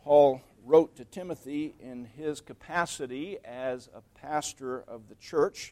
Paul wrote to Timothy in his capacity as a pastor of the church.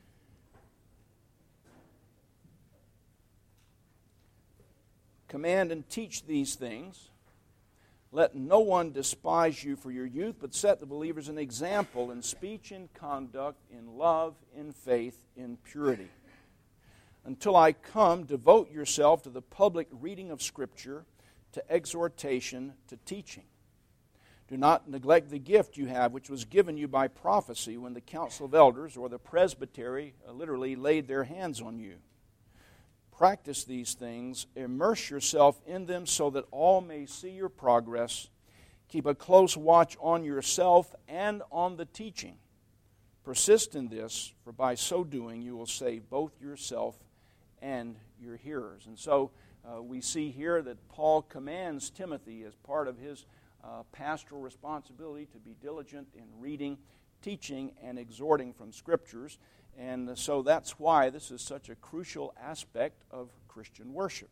Command and teach these things. Let no one despise you for your youth, but set the believers an example in speech, in conduct, in love, in faith, in purity. Until I come, devote yourself to the public reading of Scripture, to exhortation, to teaching. Do not neglect the gift you have, which was given you by prophecy when the council of elders or the presbytery literally laid their hands on you. Practice these things, immerse yourself in them so that all may see your progress. Keep a close watch on yourself and on the teaching. Persist in this, for by so doing you will save both yourself and your hearers. And so we see here that Paul commands Timothy as part of his pastoral responsibility to be diligent in reading, teaching, and exhorting from Scriptures. And so that's why this is such a crucial aspect of Christian worship.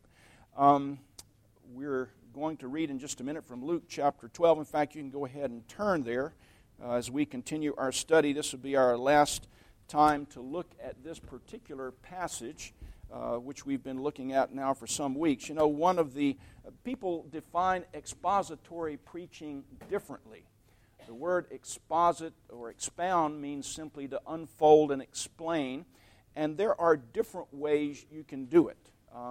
We're going to read in just a minute from Luke chapter 12. In fact, you can go ahead and turn there as we continue our study. This will be our last time to look at this particular passage, which we've been looking at now for some weeks. You know, one of the people define expository preaching differently. The word exposit or expound means simply to unfold and explain, and there are different ways you can do it.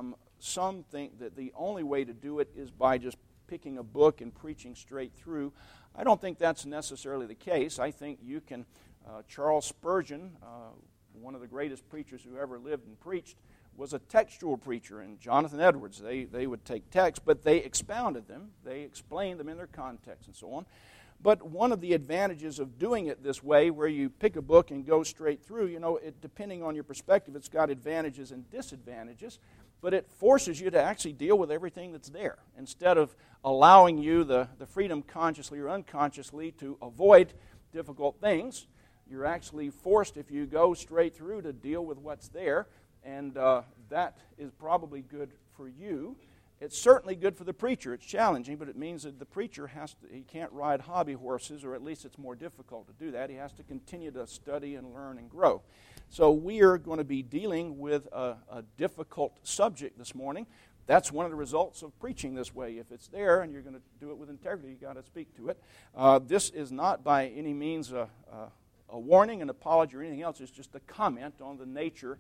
Some think that the only way to do it is by just picking a book and preaching straight through. I don't think that's necessarily the case. I think you can, Charles Spurgeon, one of the greatest preachers who ever lived and preached, was a textual preacher, and Jonathan Edwards, they would take texts, but they expounded them, they explained them in their context and so on. But one of the advantages of doing it this way, where you pick a book and go straight through, you know, depending on your perspective, it's got advantages and disadvantages, but it forces you to actually deal with everything that's there, instead of allowing you the freedom consciously or unconsciously to avoid difficult things. You're actually forced, if you go straight through, to deal with what's there, and that is probably good for you. It's certainly good for the preacher. It's challenging, but it means that the preacher he can't ride hobby horses, or at least it's more difficult to do that. He has to continue to study and learn and grow. So we are going to be dealing with a difficult subject this morning. That's one of the results of preaching this way. If it's there and you're going to do it with integrity, you've got to speak to it. This is not by any means a warning, an apology, or anything else. It's just a comment on the nature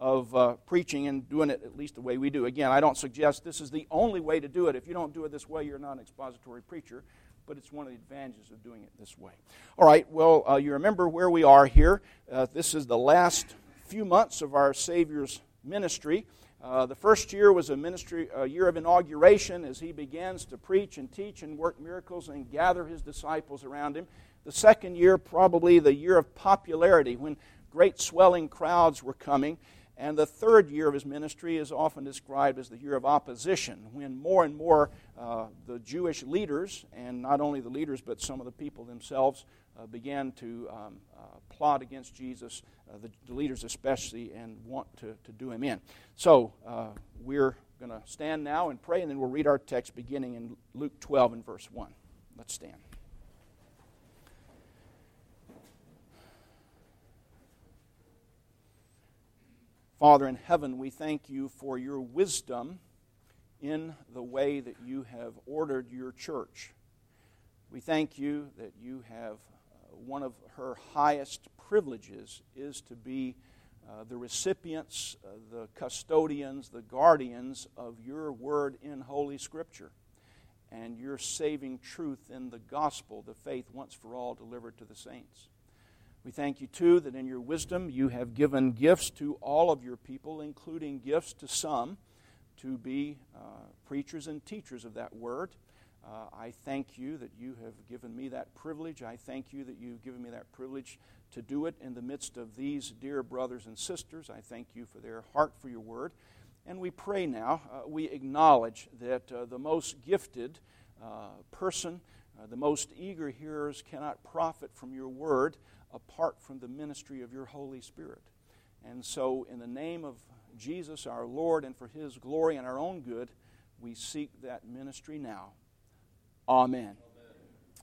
of preaching and doing it at least the way we do. Again, I don't suggest this is the only way to do it. If you don't do it this way, you're not an expository preacher, but it's one of the advantages of doing it this way. All right, well, you remember where we are here. This is the last few months of our Savior's ministry. The first year was a year of inauguration as he begins to preach and teach and work miracles and gather his disciples around him. The second year, probably the year of popularity, when great swelling crowds were coming. And the third year of his ministry is often described as the year of opposition, when more and more the Jewish leaders, and not only the leaders but some of the people themselves, began to plot against Jesus, the leaders especially, and want to do him in. So we're going to stand now and pray, and then we'll read our text beginning in Luke 12 and verse 1. Let's stand. Father in heaven, we thank you for your wisdom in the way that you have ordered your church. We thank you that you have one of her highest privileges is to be the recipients, the custodians, the guardians of your word in Holy Scripture and your saving truth in the gospel, the faith once for all delivered to the saints. We thank you, too, that in your wisdom you have given gifts to all of your people, including gifts to some to be preachers and teachers of that word. I thank you that you have given me that privilege. I thank you that you've given me that privilege to do it in the midst of these dear brothers and sisters. I thank you for their heart for your word. And we pray now, we acknowledge that the most gifted person, the most eager hearers cannot profit from your word apart from the ministry of your Holy Spirit. And so in the name of Jesus our Lord and for his glory and our own good, we seek that ministry now. Amen.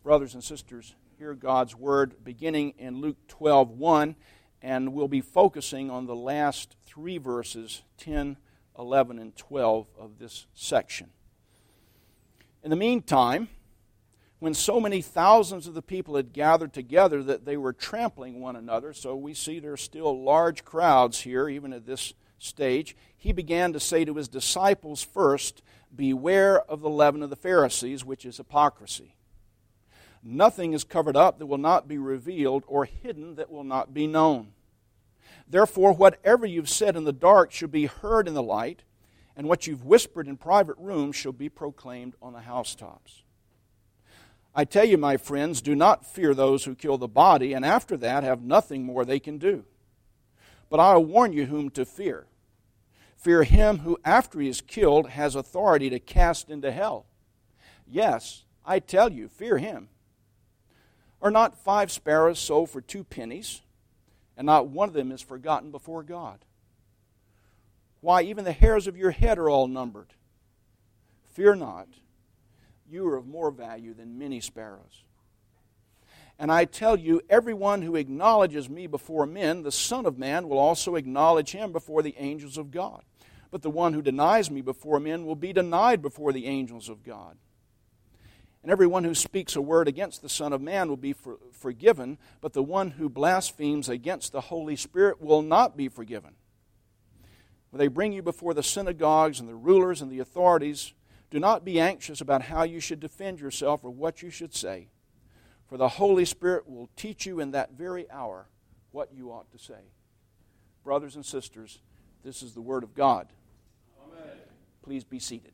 Brothers and sisters, hear God's Word beginning in Luke 12:1, and we'll be focusing on the last three verses, 10, 11, and 12 of this section. In the meantime, when so many thousands of the people had gathered together that they were trampling one another, so we see there are still large crowds here, even at this stage, he began to say to his disciples first, "Beware of the leaven of the Pharisees, which is hypocrisy. Nothing is covered up that will not be revealed, or hidden that will not be known. Therefore, whatever you've said in the dark shall be heard in the light, and what you've whispered in private rooms shall be proclaimed on the housetops. I tell you, my friends, do not fear those who kill the body, and after that have nothing more they can do. But I will warn you whom to fear. Fear him who, after he is killed, has authority to cast into hell. Yes, I tell you, fear him. Are not 5 sparrows sold for 2 pennies, and not one of them is forgotten before God? Why, even the hairs of your head are all numbered. Fear not, you are of more value than many sparrows. And I tell you, everyone who acknowledges me before men, the Son of Man will also acknowledge him before the angels of God. But the one who denies me before men will be denied before the angels of God. And everyone who speaks a word against the Son of Man will be forgiven, but the one who blasphemes against the Holy Spirit will not be forgiven. When they bring you before the synagogues and the rulers and the authorities, do not be anxious about how you should defend yourself or what you should say, for the Holy Spirit will teach you in that very hour what you ought to say." Brothers and sisters, this is the Word of God. Amen. Please be seated.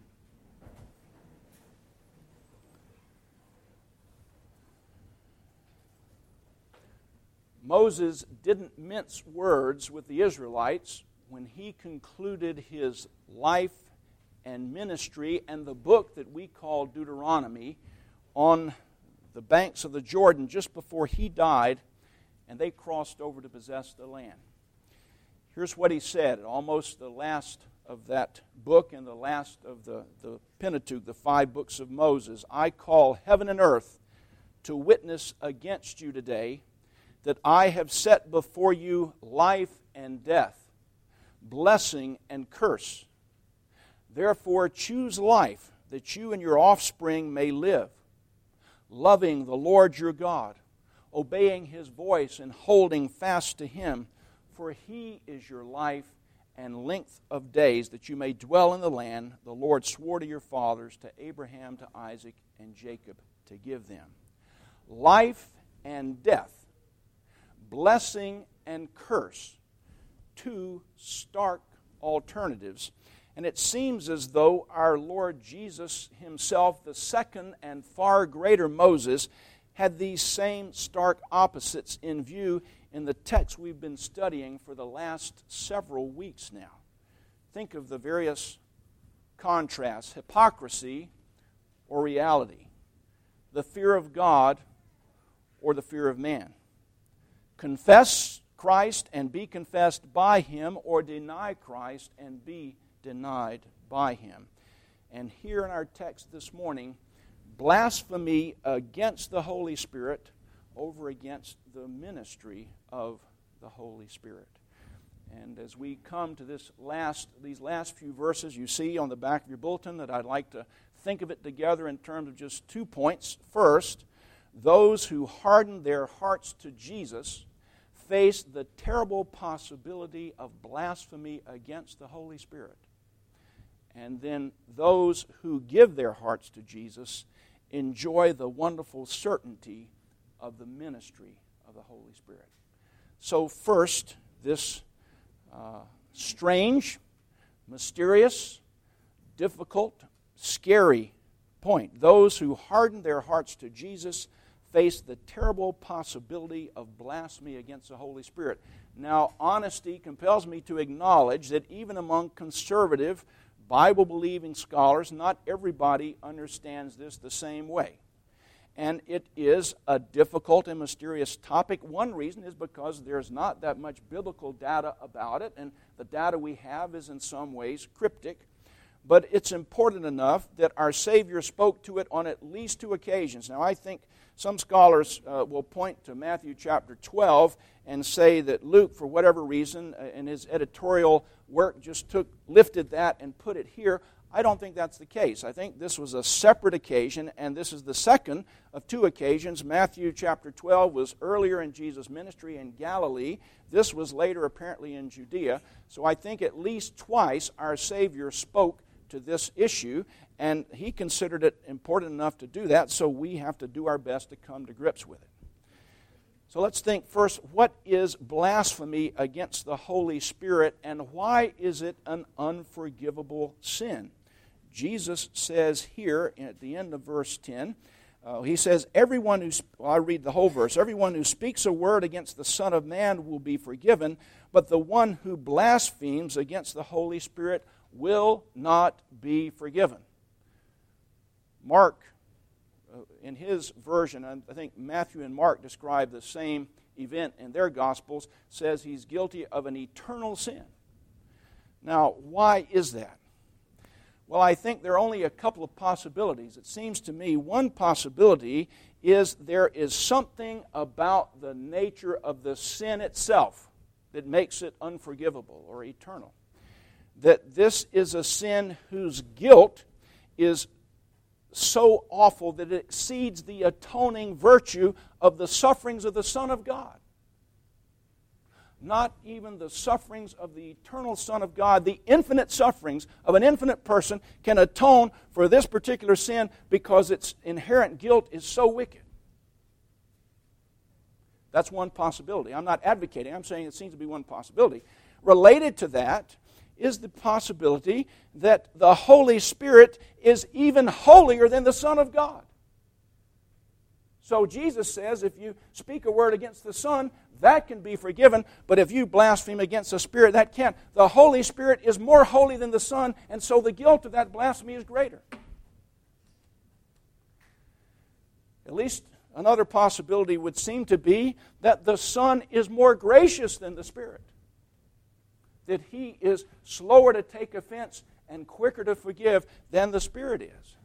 Moses didn't mince words with the Israelites when he concluded his life and ministry and the book that we call Deuteronomy on the banks of the Jordan just before he died and they crossed over to possess the land. Here's what he said, almost the last of that book and the last of the Pentateuch, the 5 books of Moses. "I call heaven and earth to witness against you today that I have set before you life and death, blessing and curse. Therefore choose life, that you and your offspring may live, loving the Lord your God, obeying His voice and holding fast to Him, for He is your life and length of days, that you may dwell in the land the Lord swore to your fathers, to Abraham, to Isaac, and Jacob, to give them." Life and death, blessing and curse, 2 stark alternatives. And it seems as though our Lord Jesus Himself, the second and far greater Moses, had these same stark opposites in view in the text we've been studying for the last several weeks now. Think of the various contrasts: hypocrisy or reality, the fear of God or the fear of man, confess Christ and be confessed by Him, or deny Christ and be denied by Him. And here in our text this morning, blasphemy against the Holy Spirit over against the ministry of the Holy Spirit. And as we come to these last few verses, you see on the back of your bulletin that I'd like to think of it together in terms of just 2 points. First, those who harden their hearts to Jesus face the terrible possibility of blasphemy against the Holy Spirit. And then those who give their hearts to Jesus enjoy the wonderful certainty of the ministry of the Holy Spirit. So first, this strange, mysterious, difficult, scary point. Those who harden their hearts to Jesus face the terrible possibility of blasphemy against the Holy Spirit. Now, honesty compels me to acknowledge that even among conservative, Bible-believing scholars, not everybody understands this the same way. And it is a difficult and mysterious topic. One reason is because there's not that much biblical data about it, and the data we have is in some ways cryptic. but it's important enough that our Savior spoke to it on at least 2 occasions. Now, I think some scholars will point to Matthew chapter 12 and say that Luke, for whatever reason, in his editorial work, just lifted that and put it here. I don't think that's the case. I think this was a separate occasion, and this is the second of 2 occasions. Matthew chapter 12 was earlier in Jesus' ministry in Galilee. This was later apparently in Judea. So I think at least twice our Savior spoke to this issue, and he considered it important enough to do that, so we have to do our best to come to grips with it. So let's think first, what is blasphemy against the Holy Spirit, and why is it an unforgivable sin? Jesus says here at the end of verse 10, he says, I'll read the whole verse. Everyone who speaks a word against the Son of Man will be forgiven, but the one who blasphemes against the Holy Spirit will not be forgiven. Mark, in his version, I think Matthew and Mark describe the same event in their Gospels, says he's guilty of an eternal sin. Now, why is that? Well, I think there are only a couple of possibilities. It seems to me one possibility is there is something about the nature of the sin itself that makes it unforgivable or eternal. That this is a sin whose guilt is so awful that it exceeds the atoning virtue of the sufferings of the Son of God. Not even the sufferings of the eternal Son of God, the infinite sufferings of an infinite person, can atone for this particular sin because its inherent guilt is so wicked. That's one possibility. I'm not advocating, I'm saying it seems to be one possibility. Related to that is the possibility that the Holy Spirit is even holier than the Son of God. So Jesus says if you speak a word against the Son, that can be forgiven, but if you blaspheme against the Spirit, that can't. The Holy Spirit is more holy than the Son, and so the guilt of that blasphemy is greater. At least another possibility would seem to be that the Son is more gracious than the Spirit. That He is slower to take offense and quicker to forgive than the Spirit is.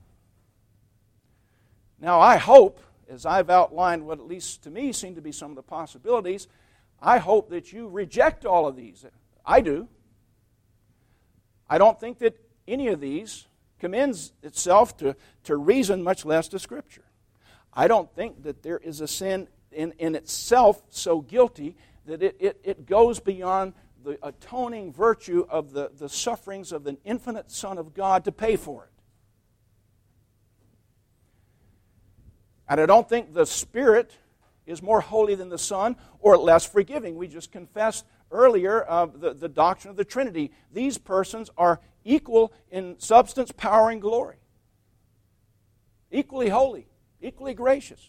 Now, I hope, as I've outlined what at least to me seem to be some of the possibilities, I hope that you reject all of these. I do. I don't think that any of these commends itself to reason, much less to Scripture. I don't think that there is a sin in itself so guilty that it goes beyond the atoning virtue of the sufferings of the infinite Son of God to pay for it. And I don't think the Spirit is more holy than the Son or less forgiving. We just confessed earlier the doctrine of the Trinity. These persons are equal in substance, power, and glory. Equally holy, equally gracious.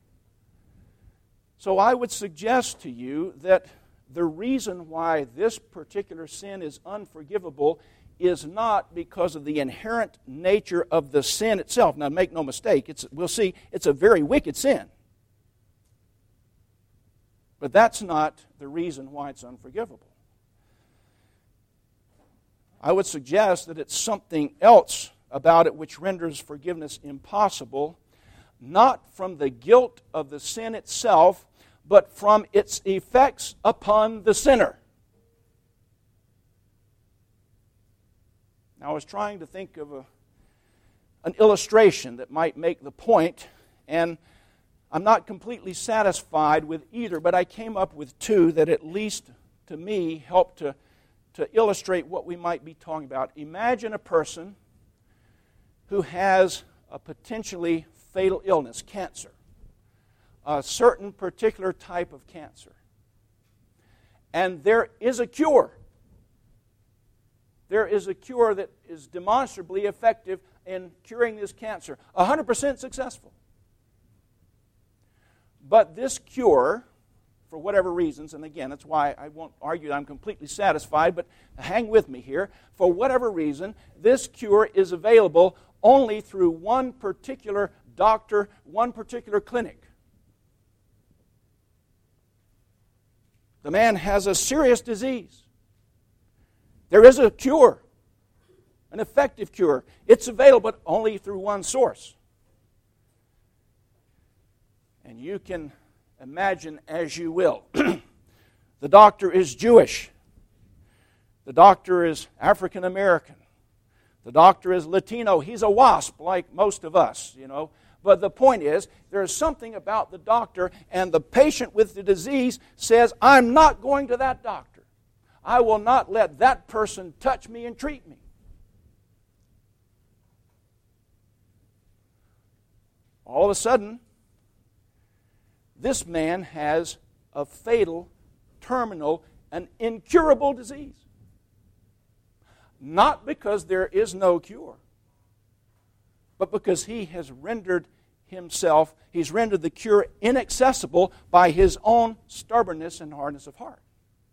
So I would suggest to you that the reason why this particular sin is unforgivable is not because of the inherent nature of the sin itself. Now, make no mistake, we'll see it's a very wicked sin. But that's not the reason why it's unforgivable. I would suggest that it's something else about it which renders forgiveness impossible, not from the guilt of the sin itself, but from its effects upon the sinner. Now, I was trying to think of an illustration that might make the point, and I'm not completely satisfied with either, but I came up with two that at least to me help to illustrate what we might be talking about. Imagine a person who has a potentially fatal illness, cancer, a certain particular type of cancer. And there is a cure. There is a cure that is demonstrably effective in curing this cancer. 100% successful. But this cure, for whatever reasons, and again, that's why I won't argue that I'm completely satisfied, but hang with me here. For whatever reason, this cure is available only through one particular doctor, one particular clinic. The man has a serious disease. There is a cure. an effective cure. It's available, but only through one source. And you can imagine as you will. The doctor is Jewish. The doctor is African American. The doctor is Latino. He's a WASP like most of us, you know. But the point is, there's something about the doctor, and the patient with the disease says, I'm not going to that doctor. I will not let that person touch me and treat me. All of a sudden, this man has a fatal, terminal, and incurable disease. Not because there is no cure, but because he has rendered the cure inaccessible by his own stubbornness and hardness of heart.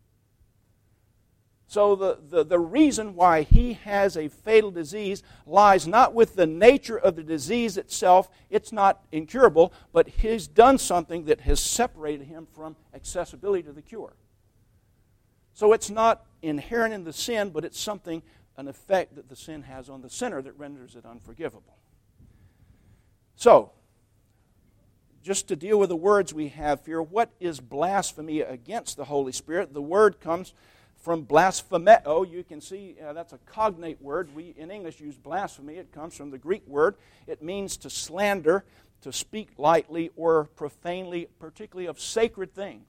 So the reason why he has a fatal disease lies not with the nature of the disease itself, it's not incurable, but he's done something that has separated him from accessibility to the cure. So it's not inherent in the sin, but it's an effect that the sin has on the sinner that renders it unforgivable. So, just to deal with the words we have here, what is blasphemy against the Holy Spirit? The word comes from blasphemeo. You can see that's a cognate word. We in English use blasphemy. It comes from the Greek word. It means to slander, to speak lightly or profanely, particularly of sacred things.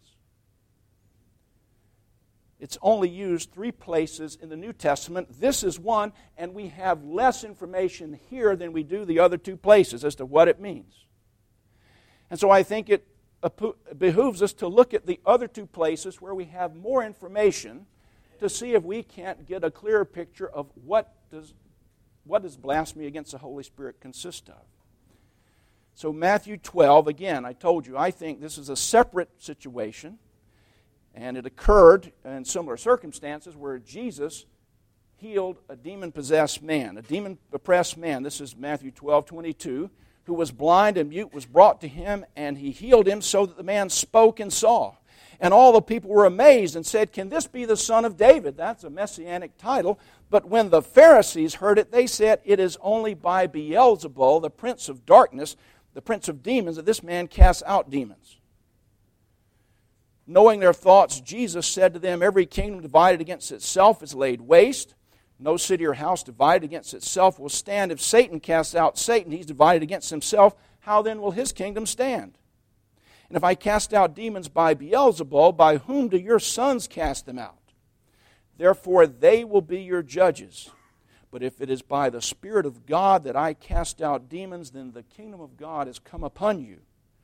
It's only used 3 places in the New Testament. This is one, and we have less information here than we do the other 2 places as to what it means. And so I think it behooves us to look at the other 2 places where we have more information to see if we can't get a clearer picture of what does blasphemy against the Holy Spirit consist of. So Matthew 12, again, I told you, I think this is a separate situation. And it occurred in similar circumstances where Jesus healed a demon-possessed man, a demon-oppressed man. This is Matthew 12:22, who was blind and mute, was brought to him, and he healed him so that the man spoke and saw. And all the people were amazed and said, "Can this be the Son of David?" That's a messianic title. But when the Pharisees heard it, they said, "It is only by Beelzebul, the prince of darkness, the prince of demons, that this man casts out demons." Knowing their thoughts, Jesus said to them, "Every kingdom divided against itself is laid waste. No city or house divided against itself will stand. If Satan casts out Satan, he's divided against himself. How then will his kingdom stand? And if I cast out demons by Beelzebul, by whom do your sons cast them out? Therefore they will be your judges. But if it is by the Spirit of God that I cast out demons, then the kingdom of God has come upon you.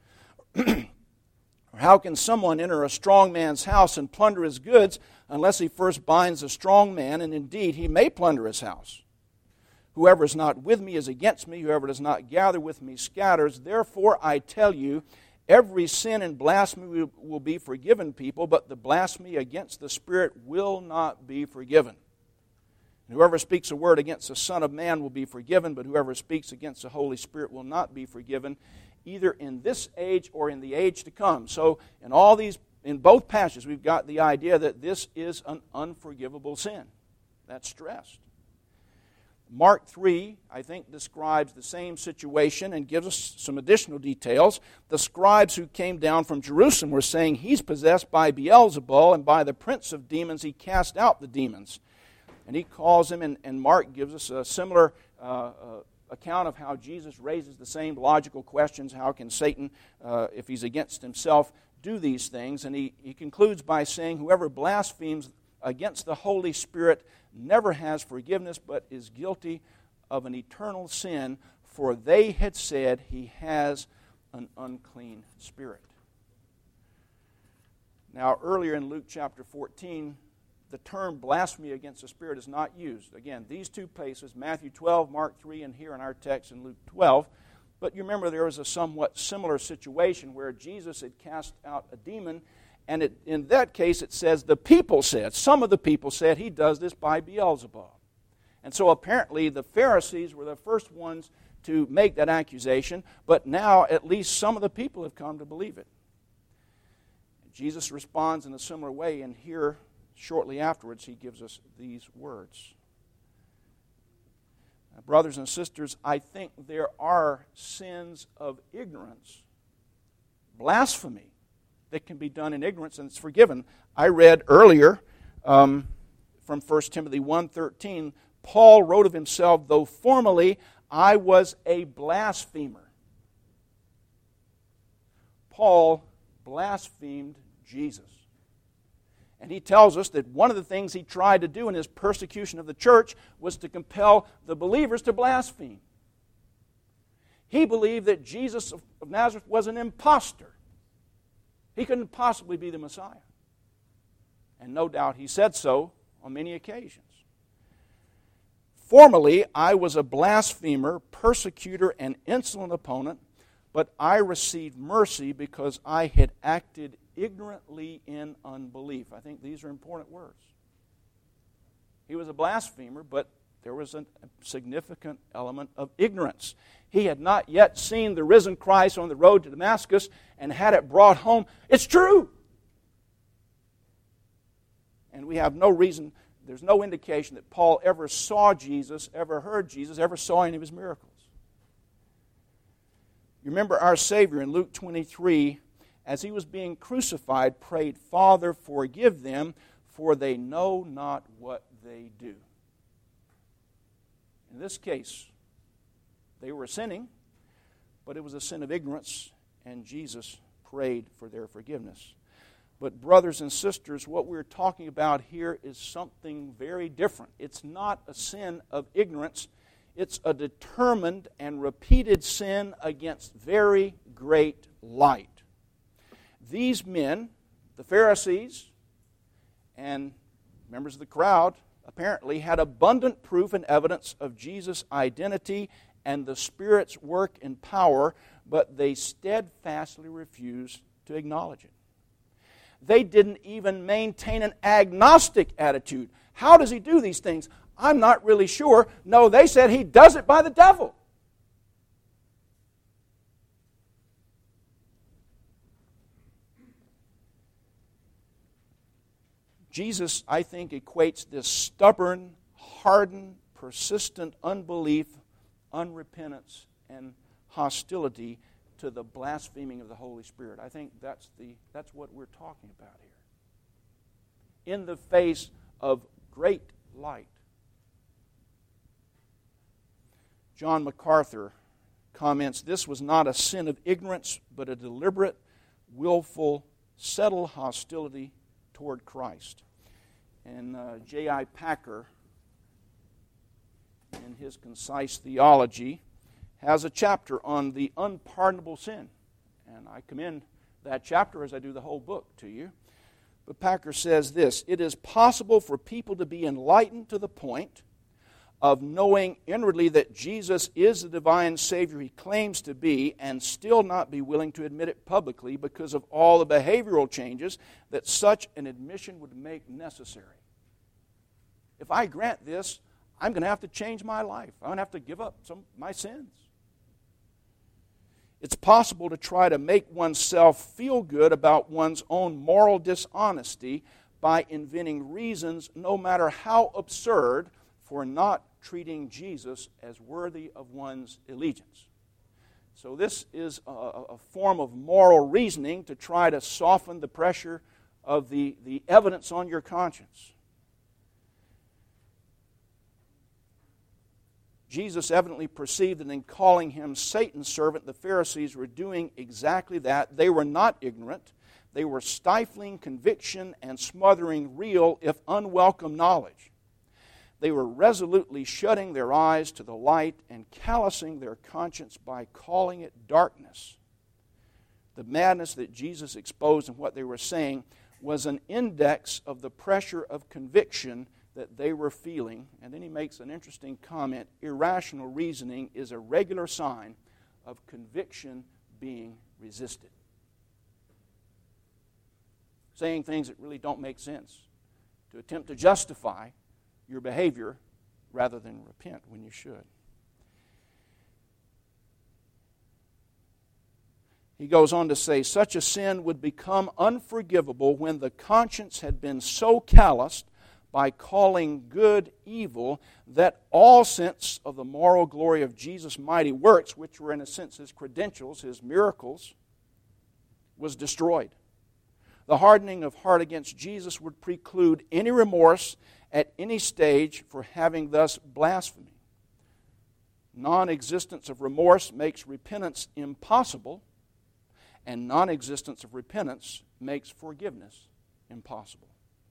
Or how can someone enter a strong man's house and plunder his goods unless he first binds the strong man, and indeed he may plunder his house? Whoever is not with me is against me. Whoever does not gather with me scatters. Therefore I tell you, every sin and blasphemy will be forgiven people, but the blasphemy against the Spirit will not be forgiven. And whoever speaks a word against the Son of Man will be forgiven, but whoever speaks against the Holy Spirit will not be forgiven, either in this age or in the age to come. So in both passages, we've got the idea that this is an unforgivable sin. That's stressed. Mark 3, I think, describes the same situation and gives us some additional details. The scribes who came down from Jerusalem were saying he's possessed by Beelzebul, and by the prince of demons he cast out the demons. And he calls him, and Mark gives us a similar account of how Jesus raises the same logical questions. How can Satan, if he's against himself, do these things? And he concludes by saying, whoever blasphemes against the Holy Spirit never has forgiveness, but is guilty of an eternal sin, for they had said he has an unclean spirit. Now, earlier in Luke chapter 14, the term blasphemy against the Spirit is not used. Again, these 2 places, Matthew 12, Mark 3, and here in our text in Luke 12. But you remember there was a somewhat similar situation where Jesus had cast out a demon, and in that case it says some of the people said he does this by Beelzebul. And so apparently the Pharisees were the first ones to make that accusation, but now at least some of the people have come to believe it. Jesus responds in a similar way, and here, shortly afterwards, he gives us these words. Brothers and sisters, I think there are sins of ignorance, blasphemy, that can be done in ignorance and it's forgiven. I read earlier from 1 Timothy 1:13, Paul wrote of himself, though formerly I was a blasphemer. Paul blasphemed Jesus. And he tells us that one of the things he tried to do in his persecution of the church was to compel the believers to blaspheme. He believed that Jesus of Nazareth was an impostor. He couldn't possibly be the Messiah. And no doubt he said so on many occasions. Formerly, I was a blasphemer, persecutor, and insolent opponent, but I received mercy because I had acted ignorantly in unbelief. I think these are important words. He was a blasphemer, but there was a significant element of ignorance. He had not yet seen the risen Christ on the road to Damascus and had it brought home. It's true! And we have no reason, there's no indication that Paul ever saw Jesus, ever heard Jesus, ever saw any of his miracles. You remember our Savior in Luke 23, as he was being crucified, prayed, Father, forgive them, for they know not what they do. In this case, they were sinning, but it was a sin of ignorance, and Jesus prayed for their forgiveness. But brothers and sisters, what we're talking about here is something very different. It's not a sin of ignorance. It's a determined and repeated sin against very great light. These men, the Pharisees and members of the crowd, apparently had abundant proof and evidence of Jesus' identity and the Spirit's work and power, but they steadfastly refused to acknowledge it. They didn't even maintain an agnostic attitude. How does he do these things? I'm not really sure. No, they said he does it by the devil. Jesus, I think, equates this stubborn, hardened, persistent unbelief, unrepentance, and hostility to the blaspheming of the Holy Spirit. I think that's what we're talking about here. In the face of great light. John MacArthur comments, this was not a sin of ignorance, but a deliberate, willful, settled hostility toward Christ. And J.I. Packer, in his Concise Theology, has a chapter on the unpardonable sin. And I commend that chapter as I do the whole book to you. But Packer says this, it is possible for people to be enlightened to the point of knowing inwardly that Jesus is the divine Savior he claims to be and still not be willing to admit it publicly because of all the behavioral changes that such an admission would make necessary. If I grant this, I'm going to have to change my life. I'm going to have to give up some of my sins. It's possible to try to make oneself feel good about one's own moral dishonesty by inventing reasons, no matter how absurd, for not treating Jesus as worthy of one's allegiance. So this is a form of moral reasoning to try to soften the pressure of the evidence on your conscience. Jesus evidently perceived that in calling him Satan's servant, the Pharisees were doing exactly that. They were not ignorant. They were stifling conviction and smothering real, if unwelcome, knowledge. They were resolutely shutting their eyes to the light and callousing their conscience by calling it darkness. The madness that Jesus exposed in what they were saying was an index of the pressure of conviction that they were feeling. And then he makes an interesting comment. Irrational reasoning is a regular sign of conviction being resisted. Saying things that really don't make sense. To attempt to justify your behavior rather than repent when you should. He goes on to say, such a sin would become unforgivable when the conscience had been so calloused by calling good evil, that all sense of the moral glory of Jesus' mighty works, which were in a sense His credentials, His miracles, was destroyed. The hardening of heart against Jesus would preclude any remorse at any stage for having thus blasphemed. Non-existence of remorse makes repentance impossible, and non-existence of repentance makes forgiveness impossible.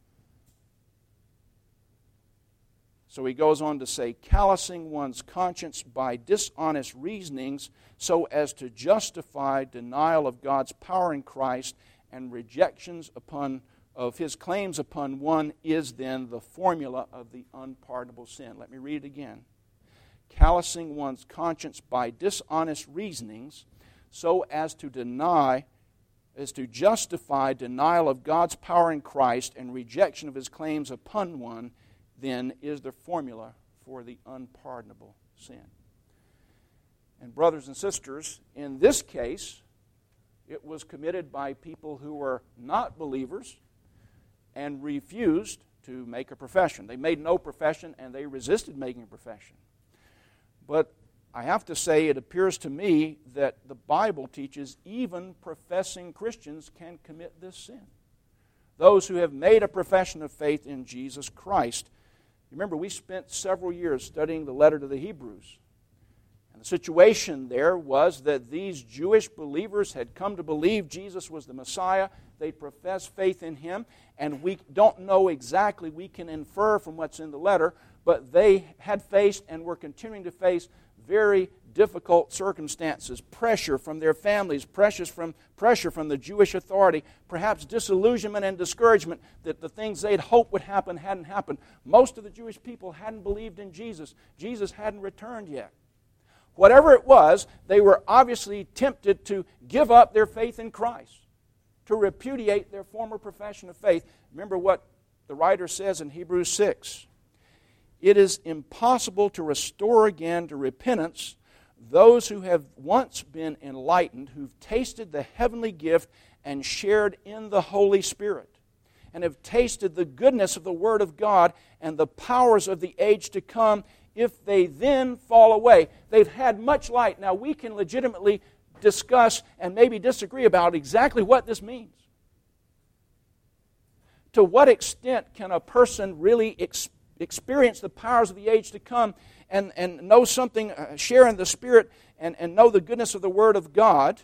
So he goes on to say, callousing one's conscience by dishonest reasonings so as to justify denial of God's power in Christ and rejections of His claims upon one is then the formula of the unpardonable sin. Let me read it again. Callousing one's conscience by dishonest reasonings so as to justify denial of God's power in Christ and rejection of His claims upon one, then is the formula for the unpardonable sin. And brothers and sisters, in this case, it was committed by people who were not believers and refused to make a profession. They made no profession and they resisted making a profession. But I have to say, it appears to me that the Bible teaches even professing Christians can commit this sin. Those who have made a profession of faith in Jesus Christ. Remember, we spent several years studying the letter to the Hebrews. And the situation there was that these Jewish believers had come to believe Jesus was the Messiah. They professed faith in Him. And we don't know exactly, we can infer from what's in the letter, but they had faced and were continuing to face very difficult circumstances, pressure from their families, pressure from the Jewish authority, perhaps disillusionment and discouragement that the things they'd hoped would happen hadn't happened. Most of the Jewish people hadn't believed in Jesus. Jesus hadn't returned yet. Whatever it was, they were obviously tempted to give up their faith in Christ, to repudiate their former profession of faith. Remember what the writer says in Hebrews 6. It is impossible to restore again to repentance those who have once been enlightened, who've tasted the heavenly gift and shared in the Holy Spirit, and have tasted the goodness of the Word of God and the powers of the age to come, if they then fall away. They've had much light. Now we can legitimately discuss and maybe disagree about exactly what this means. To what extent can a person really experience the powers of the age to come and know something, share in the Spirit, and know the goodness of the Word of God?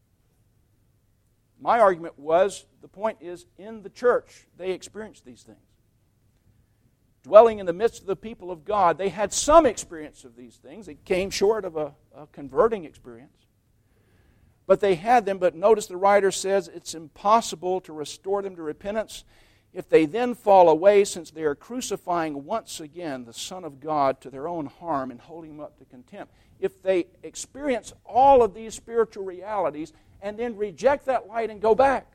My argument was, the point is, in the church, they experienced these things. Dwelling in the midst of the people of God, they had some experience of these things. It came short of a converting experience. But they had them, but notice the writer says it's impossible to restore them to repentance if they then fall away, since they are crucifying once again the Son of God to their own harm and holding Him up to contempt. If they experience all of these spiritual realities and then reject that light and go back.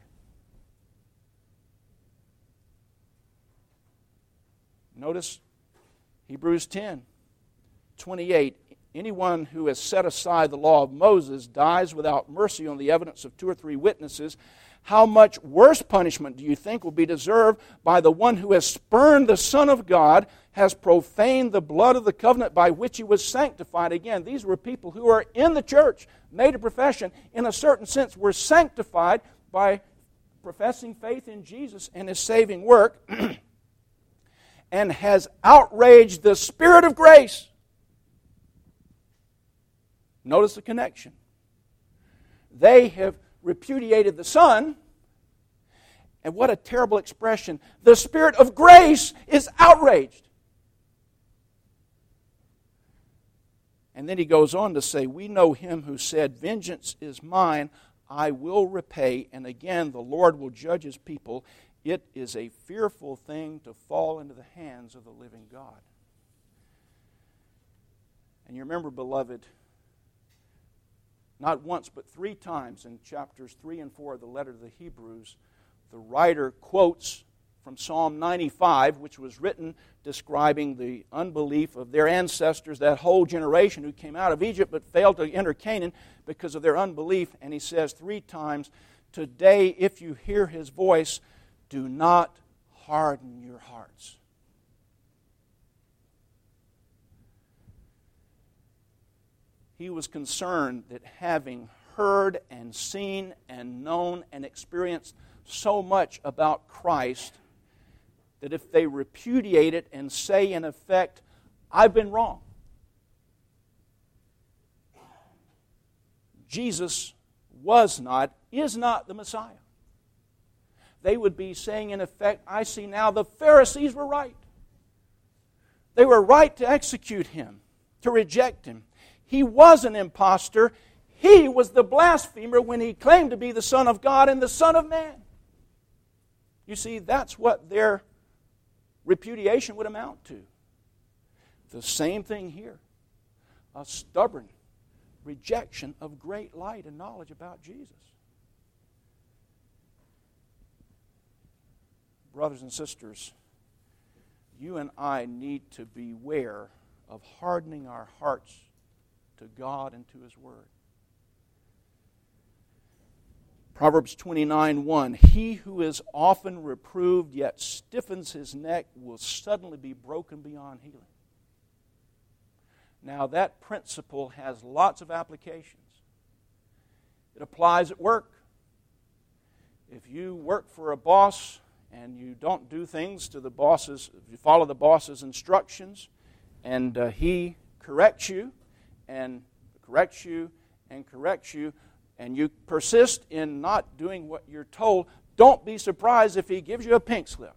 Notice Hebrews 10:28. Anyone who has set aside the law of Moses dies without mercy on the evidence of 2 or 3 witnesses. How much worse punishment do you think will be deserved by the one who has spurned the Son of God, has profaned the blood of the covenant by which He was sanctified? Again, these were people who are in the church, made a profession, in a certain sense were sanctified by professing faith in Jesus and His saving work, and has outraged the Spirit of grace. Notice the connection. They have repudiated the Son, and what a terrible expression. The Spirit of grace is outraged. And then he goes on to say, we know Him who said, vengeance is mine, I will repay, and again the Lord will judge His people. It is a fearful thing to fall into the hands of the living God. And you remember, beloved, not once but 3 times in chapters 3 and 4 of the letter to the Hebrews, the writer quotes from Psalm 95, which was written describing the unbelief of their ancestors, that whole generation who came out of Egypt but failed to enter Canaan because of their unbelief. And he says 3 times, today if you hear His voice, do not harden your hearts. He was concerned that having heard and seen and known and experienced so much about Christ, that if they repudiate it and say in effect, I've been wrong, Jesus is not the Messiah, they would be saying in effect, I see now the Pharisees were right. They were right to execute Him, to reject Him. He was an impostor. He was the blasphemer when He claimed to be the Son of God and the Son of Man. You see, that's what their repudiation would amount to. The same thing here. A stubborn rejection of great light and knowledge about Jesus. Brothers and sisters, you and I need to beware of hardening our hearts to God and to His Word. Proverbs 29:1, he who is often reproved yet stiffens his neck will suddenly be broken beyond healing. Now that principle has lots of applications. It applies at work. If you work for a boss and you don't do things to the boss's, if you follow the boss's instructions, and he corrects you, and corrects you, and corrects you, and you persist in not doing what you're told, don't be surprised if he gives you a pink slip.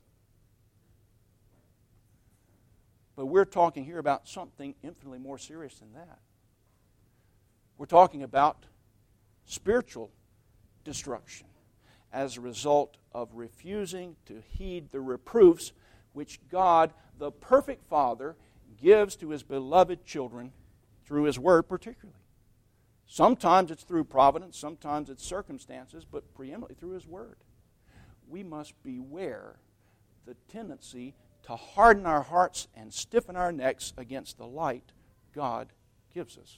But we're talking here about something infinitely more serious than that. We're talking about spiritual destruction as a result of refusing to heed the reproofs which God, the perfect Father, gives to His beloved children through His Word particularly. Sometimes it's through providence, sometimes it's circumstances, but preeminently through His Word. We must beware the tendency to harden our hearts and stiffen our necks against the light God gives us.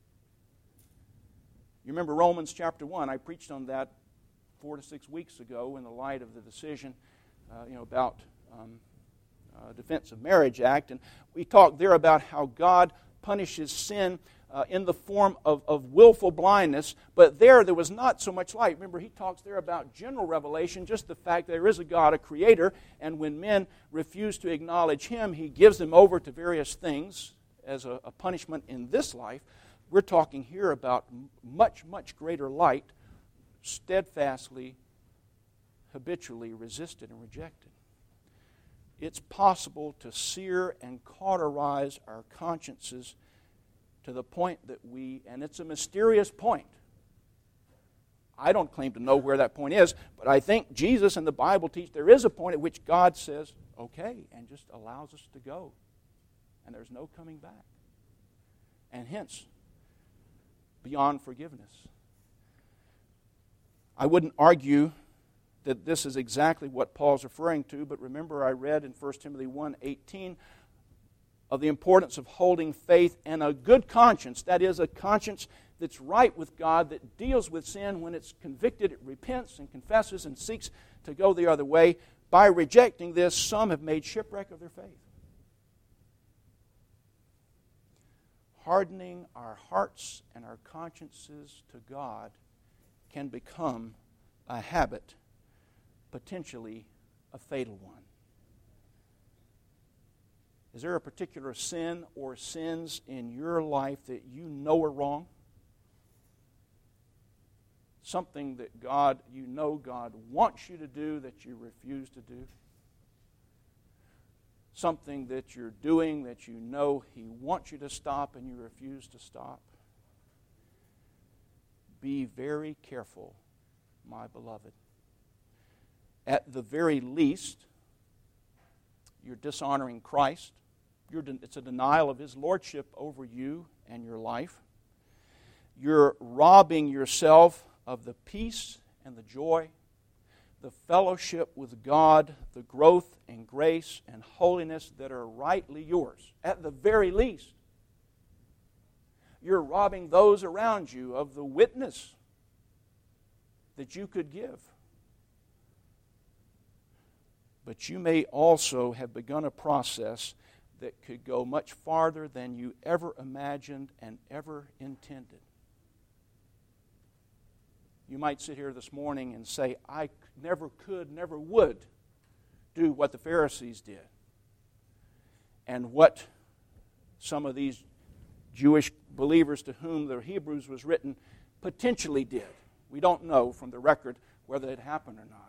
You remember Romans chapter 1. I preached on that 4 to 6 weeks ago in the light of the decision about Defense of Marriage Act. And we talked there about how God punishes sin in the form of willful blindness, but there was not so much light. Remember, he talks there about general revelation, just the fact that there is a God, a Creator, and when men refuse to acknowledge Him, He gives them over to various things as a punishment in this life. We're talking here about much, much greater light, steadfastly, habitually resisted and rejected. It's possible to sear and cauterize our consciences to the point that and it's a mysterious point. I don't claim to know where that point is, but I think Jesus and the Bible teach there is a point at which God says, okay, and just allows us to go. And there's no coming back. And hence, beyond forgiveness. I wouldn't argue that this is exactly what Paul's referring to, but remember I read in 1 Timothy 1:18 of the importance of holding faith and a good conscience, that is, a conscience that's right with God, that deals with sin when it's convicted, it repents and confesses and seeks to go the other way. By rejecting this, some have made shipwreck of their faith. Hardening our hearts and our consciences to God can become a habit, potentially a fatal one. Is there a particular sin or sins in your life that you know are wrong? Something that God wants you to do that you refuse to do? Something that you're doing that you know He wants you to stop and you refuse to stop? Be very careful, my beloved. At the very least, you're dishonoring Christ. It's a denial of His lordship over you and your life. You're robbing yourself of the peace and the joy, the fellowship with God, the growth and grace and holiness that are rightly yours. At the very least, you're robbing those around you of the witness that you could give. But you may also have begun a process that could go much farther than you ever imagined and ever intended. You might sit here this morning and say, I never could, never would do what the Pharisees did, and what some of these Jewish believers to whom the Hebrews was written potentially did. We don't know from the record whether it happened or not.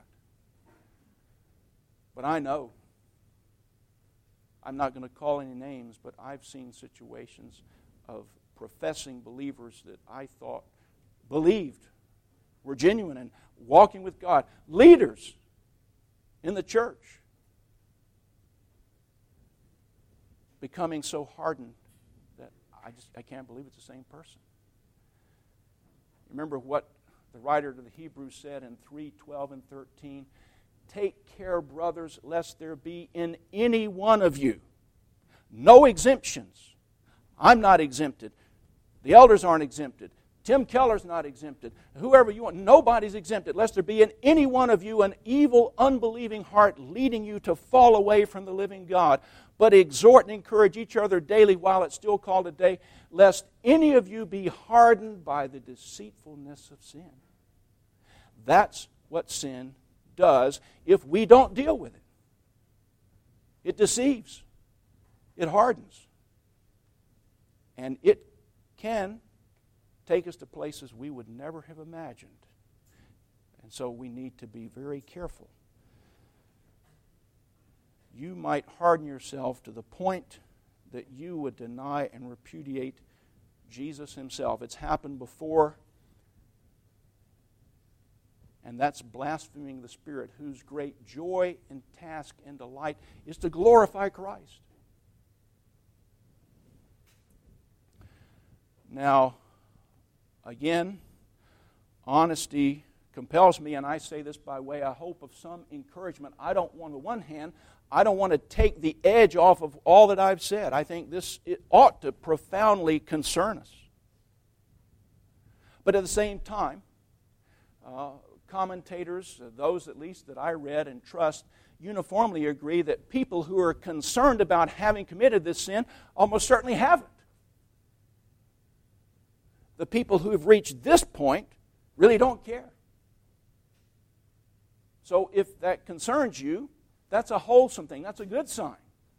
But I know. I'm not going to call any names, but I've seen situations of professing believers that I thought believed were genuine and walking with God. Leaders in the church becoming so hardened that I can't believe it's the same person. Remember what the writer to the Hebrews said in 3:12 and 13. Take care, brothers, lest there be in any one of you no exemptions. I'm not exempted. The elders aren't exempted. Tim Keller's not exempted. Whoever you want, nobody's exempted, lest there be in any one of you an evil, unbelieving heart leading you to fall away from the living God. But exhort and encourage each other daily while it's still called a day, lest any of you be hardened by the deceitfulness of sin. That's what sin does if we don't deal with it. It deceives. It hardens. And it can take us to places we would never have imagined. And so we need to be very careful. You might harden yourself to the point that you would deny and repudiate Jesus Himself. It's happened before. And that's blaspheming the Spirit, whose great joy and task and delight is to glorify Christ. Now, again, honesty compels me, and I say this by way, I hope, of some encouragement. I don't want, on the one hand, I don't want to take the edge off of all that I've said. I think it ought to profoundly concern us. But at the same time, commentators, those at least that I read and trust, uniformly agree that people who are concerned about having committed this sin almost certainly haven't. The people who have reached this point really don't care. So if that concerns you, that's a wholesome thing. That's a good sign.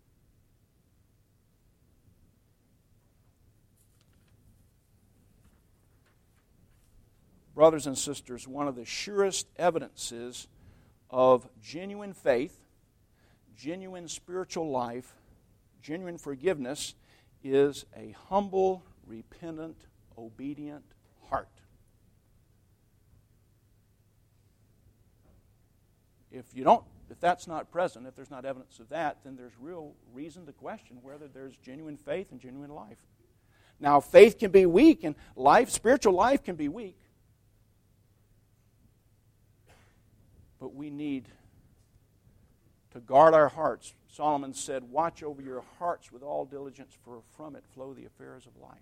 Brothers and sisters, one of the surest evidences of genuine faith, genuine spiritual life, genuine forgiveness is a humble, repentant, obedient heart. If that's not present, if there's not evidence of that, then there's real reason to question whether there's genuine faith and genuine life. Now, faith can be weak, and spiritual life can be weak. But we need to guard our hearts. Solomon said, watch over your hearts with all diligence, for from it flow the affairs of life.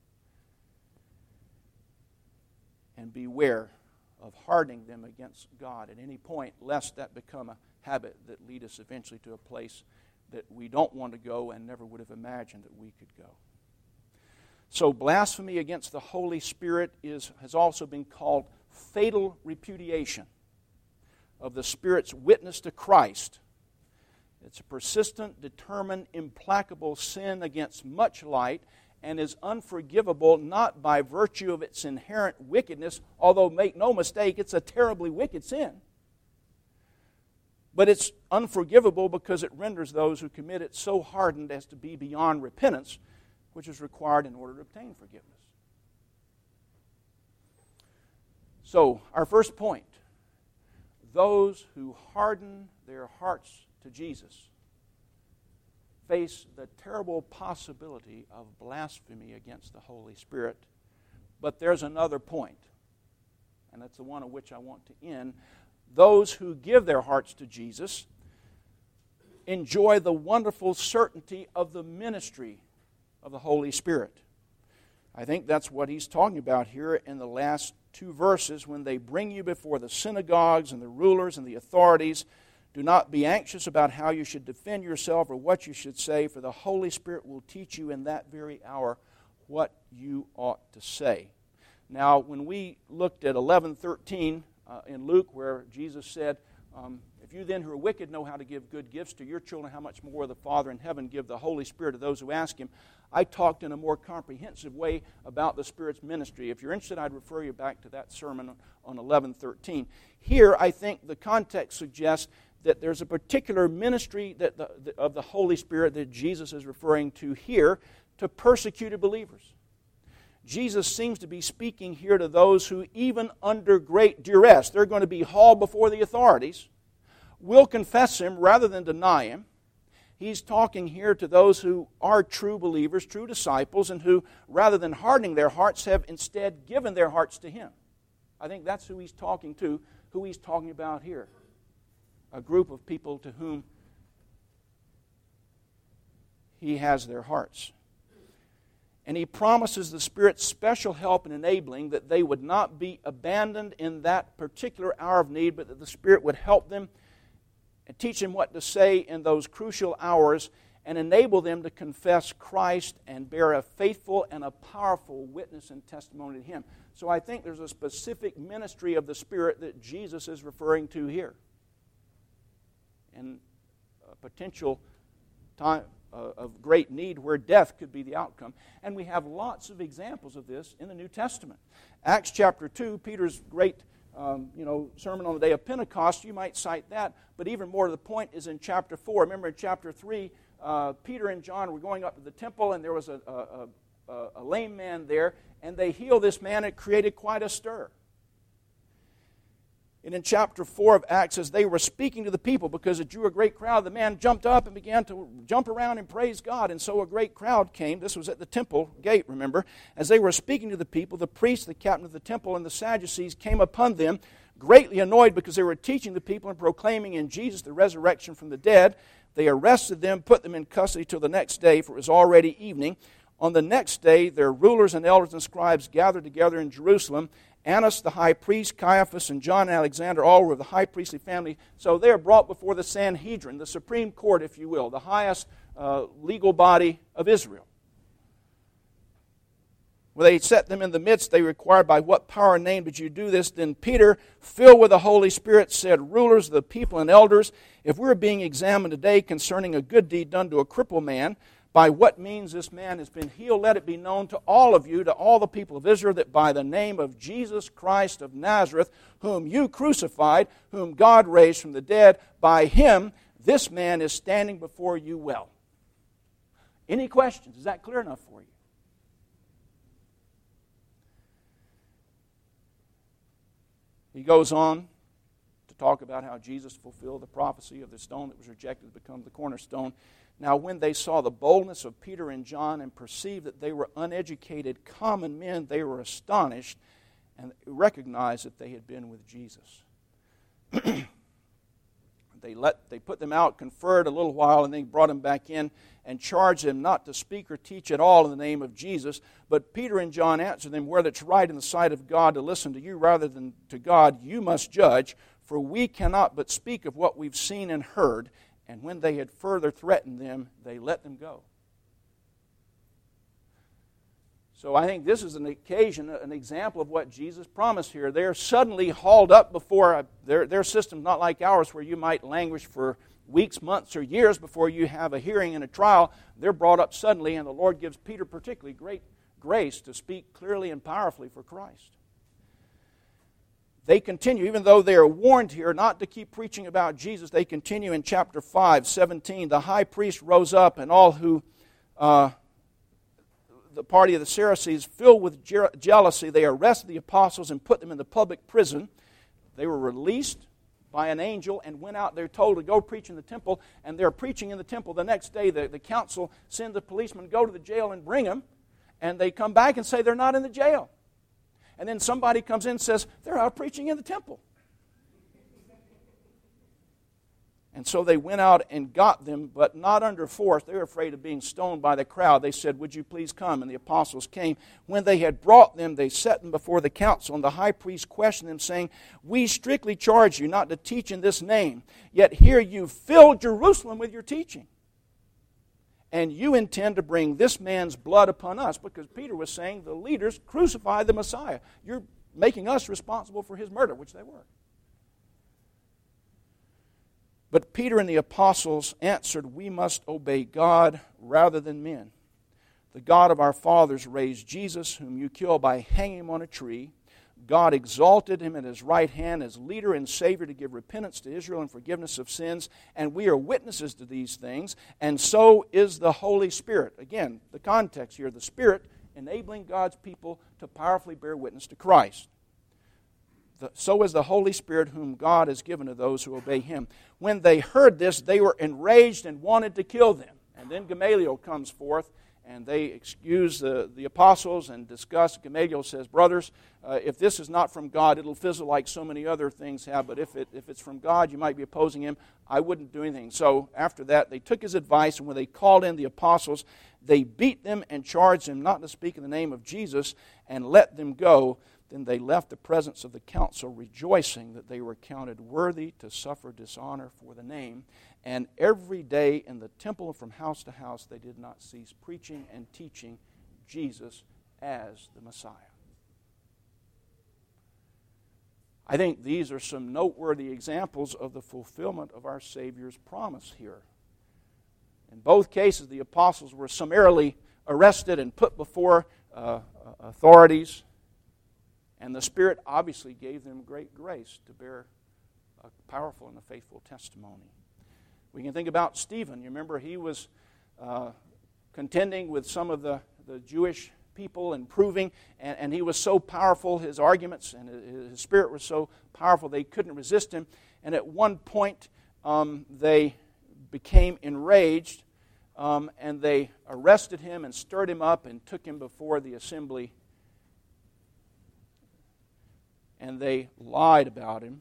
And beware of hardening them against God at any point, lest that become a habit that lead us eventually to a place that we don't want to go and never would have imagined that we could go. So blasphemy against the Holy Spirit has also been called fatal repudiation of the Spirit's witness to Christ. It's a persistent, determined, implacable sin against much light, and is unforgivable not by virtue of its inherent wickedness, although make no mistake, it's a terribly wicked sin. But it's unforgivable because it renders those who commit it so hardened as to be beyond repentance, which is required in order to obtain forgiveness. So, our first point, those who harden their hearts to Jesus face the terrible possibility of blasphemy against the Holy Spirit. But there's another point, and that's the one on which I want to end. Those who give their hearts to Jesus enjoy the wonderful certainty of the ministry of the Holy Spirit. I think that's what he's talking about here in the last two verses, when they bring you before the synagogues and the rulers and the authorities Do not be anxious about how you should defend yourself or what you should say, for the Holy Spirit will teach you in that very hour what you ought to say. Now, when we looked at 11:13 in Luke, where Jesus said, if you then who are wicked know how to give good gifts to your children, how much more will the Father in heaven give the Holy Spirit to those who ask Him? I talked in a more comprehensive way about the Spirit's ministry. If you're interested, I'd refer you back to that sermon on 11:13. Here, I think the context suggests that there's a particular ministry of the Holy Spirit that Jesus is referring to here to persecuted believers. Jesus seems to be speaking here to those who, even under great duress, they're going to be hauled before the authorities, will confess Him rather than deny Him. He's talking here to those who are true believers, true disciples, and who, rather than hardening their hearts, have instead given their hearts to Him. I think that's who He's talking to, who He's talking about here. A group of people to whom He has their hearts. And He promises the Spirit's special help in enabling that they would not be abandoned in that particular hour of need, but that the Spirit would help them and teach them what to say in those crucial hours and enable them to confess Christ and bear a faithful and a powerful witness and testimony to Him. So I think there's a specific ministry of the Spirit that Jesus is referring to here. And a potential time of great need where death could be the outcome. And we have lots of examples of this in the New Testament. Acts chapter 2, Peter's great sermon on the day of Pentecost, you might cite that, but even more to the point is in chapter 4. Remember in chapter 3, Peter and John were going up to the temple, and there was a lame man there, and they healed this man. It created quite a stir. And in chapter 4 of Acts, as they were speaking to the people, because it drew a great crowd, the man jumped up and began to jump around and praise God. And so a great crowd came. This was at the temple gate, remember. As they were speaking to the people, the priests, the captain of the temple, and the Sadducees came upon them, greatly annoyed because they were teaching the people and proclaiming in Jesus the resurrection from the dead. They arrested them, put them in custody till the next day, for it was already evening. On the next day, their rulers and elders and scribes gathered together in Jerusalem. Annas the high priest, Caiaphas, and John and Alexander, all were of the high priestly family. So they are brought before the Sanhedrin, the Supreme Court, if you will, the highest legal body of Israel. When they set them in the midst, they required, by what power and name did you do this? Then Peter, filled with the Holy Spirit, said, rulers of the people and elders, if we're being examined today concerning a good deed done to a crippled man, by what means this man has been healed, let it be known to all of you, to all the people of Israel, that by the name of Jesus Christ of Nazareth, whom you crucified, whom God raised from the dead, by Him, this man is standing before you well. Any questions? Is that clear enough for you? He goes on to talk about how Jesus fulfilled the prophecy of the stone that was rejected to become the cornerstone. Now, when they saw the boldness of Peter and John and perceived that they were uneducated common men, they were astonished and recognized that they had been with Jesus. They put them out, conferred a little while, and then brought them back in and charged them not to speak or teach at all in the name of Jesus. But Peter and John answered them, whether it's right in the sight of God to listen to you rather than to God, you must judge, for we cannot but speak of what we've seen and heard. And when they had further threatened them, they let them go. So I think this is an occasion, an example of what Jesus promised here. They're suddenly hauled up before their system's not like ours, where you might languish for weeks, months, or years before you have a hearing and a trial. They're brought up suddenly, and the Lord gives Peter particularly great grace to speak clearly and powerfully for Christ. They continue, even though they are warned here not to keep preaching about Jesus, they continue in chapter 5:17. The high priest rose up, and all who, the party of the Sadducees, filled with jealousy, they arrested the apostles and put them in the public prison. They were released by an angel and went out. They're told to go preach in the temple, and they're preaching in the temple. The next day, the council sends the policemen, go to the jail and bring them, and they come back and say they're not in the jail. And then somebody comes in and says, they're out preaching in the temple. And so they went out and got them, but not under force. They were afraid of being stoned by the crowd. They said, "Would you please come?" And the apostles came. When they had brought them, they set them before the council. And the high priest questioned them, saying, "We strictly charge you not to teach in this name. Yet here you fill Jerusalem with your teaching. And you intend to bring this man's blood upon us." Because Peter was saying, the leaders crucified the Messiah. You're making us responsible for his murder, which they were. But Peter and the apostles answered, "We must obey God rather than men. The God of our fathers raised Jesus, whom you killed by hanging him on a tree. God exalted him at his right hand as leader and Savior to give repentance to Israel and forgiveness of sins. And we are witnesses to these things, and so is the Holy Spirit." Again, the context here, the Spirit enabling God's people to powerfully bear witness to Christ. "So is the Holy Spirit whom God has given to those who obey him." When they heard this, they were enraged and wanted to kill them. And then Gamaliel comes forth, and they excuse the apostles and discuss. Gamaliel says, "Brothers, if this is not from God, it'll fizzle like so many other things have. But if it's from God, you might be opposing him. I wouldn't do anything." So after that, they took his advice, and when they called in the apostles, they beat them and charged them not to speak in the name of Jesus and let them go. Then they left the presence of the council, rejoicing that they were counted worthy to suffer dishonor for the name. And every day in the temple and from house to house, they did not cease preaching and teaching Jesus as the Messiah. I think these are some noteworthy examples of the fulfillment of our Savior's promise here. In both cases, the apostles were summarily arrested and put before authorities. And the Spirit obviously gave them great grace to bear a powerful and a faithful testimony. We can think about Stephen. You remember he was contending with some of the Jewish people and proving, and he was so powerful, his arguments and his spirit was so powerful they couldn't resist him. And at one point they became enraged and they arrested him and stirred him up and took him before the assembly. And they lied about him.